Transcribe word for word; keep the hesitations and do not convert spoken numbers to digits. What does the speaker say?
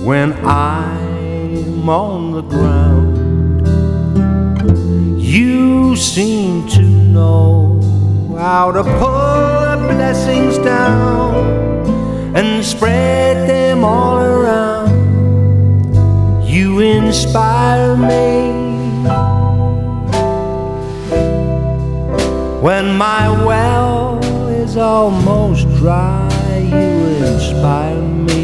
when I'm on the ground. You seem to know how to pull the blessings down and spread them all around. You inspire me. When my well is almost dry, you inspire me.